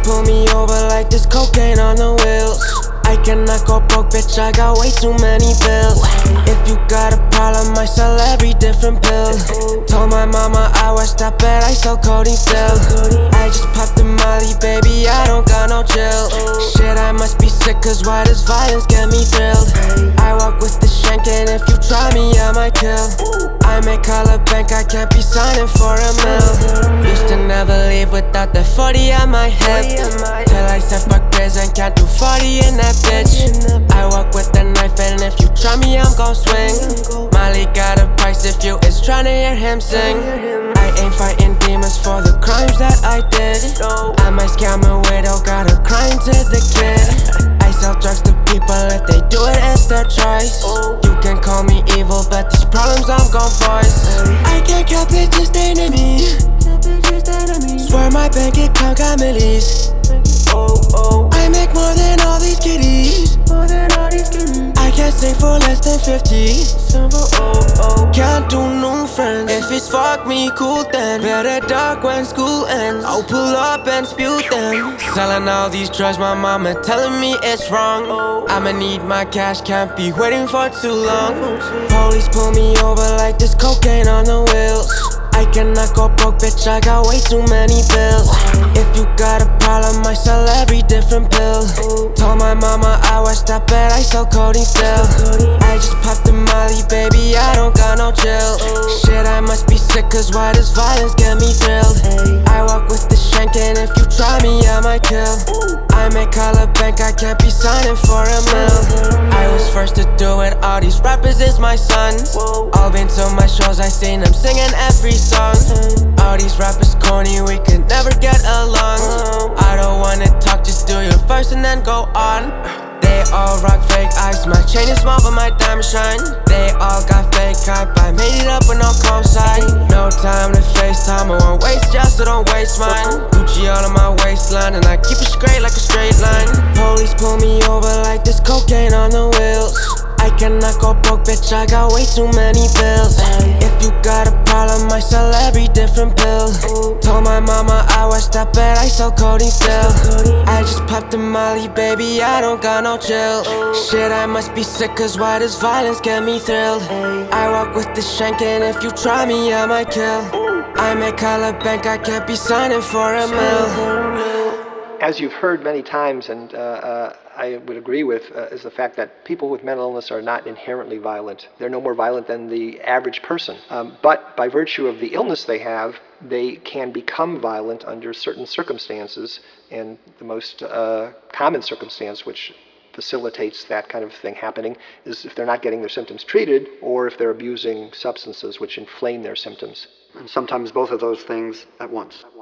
pull me over like there's cocaine on the wheels. I cannot go broke, bitch, I got way too many bills. If you got a problem, I sell every different pill. Told my mama I washed up, but I sell codeine still. I just popped the molly, baby, I don't got no chill. Shit, I must be sick, cause why does violence get me thrilled? I walk with the shank, and if you try me, I might kill. I make color bank, I can't be signing for a mill. Used to never leave without that 40 on my hip. Till I said fuck prison, can't do 40 in that bitch. I walk with a knife, and if you try me, I'm gon' swing. Molly got a price if you is tryna hear him sing. I ain't fighting demons for the crimes that I did. I might scam a widow, got her crying to the kid. I sell drugs to people, if they do it, it's their choice. You can call me evil, but these problems I'm gon' voice. I can't cap it, just enemy. Swear my bank account got millies. I make more than all these kiddies. I can't sing for less than 50. Can't do new friends. If it's fuck me, cool then. Better duck when school ends. I'll pull up and spew them. Selling all these drugs, my mama telling me it's wrong. I'ma need my cash, can't be waiting for too long. Police pull me over like there's cocaine on the wheels. I cannot go broke, bitch, I got way too many bills. If you got a problem, I sell every different pill. Told my mama I washed up, but I sell codeine still. I just popped the molly, baby, I don't got no chill. Shit, I must be sick, cause why does violence get me thrilled? I walk with the shank, and if you try me, I might kill. I make color bank, I can't be signing for a mill. I was first to do it, all these rappers is my sons. All been to my shows, I seen them singing every song. All these rappers corny, we could never get along. I don't wanna talk, just do your first and then go on. They all rock fake ice, my chain is small but my diamond shine. They all got fake hype, I made it up with no calm side. No time to FaceTime, I won't waste yours, so don't waste mine. Gucci all on my waistline, and I keep it straight like a straight line. Police pull me over like there's cocaine on the wheels. I cannot go broke, bitch, I got way too many bills. If you got a problem, I sell every different pill. Told my mama I washed up, but I sell codeine still. I just popped the molly, baby, I don't got no chill. Shit, I must be sick, cause why does violence get me thrilled? I walk with the shank, and if you try me, I might kill. I make color bank, I can't be signing for a mill. As you've heard many times, and I would agree with, is the fact that people with mental illness are not inherently violent. They're no more violent than the average person. But by virtue of the illness they have, they can become violent under certain circumstances. And the most common circumstance which facilitates that kind of thing happening is if they're not getting their symptoms treated, or if they're abusing substances which inflame their symptoms. And sometimes both of those things at once.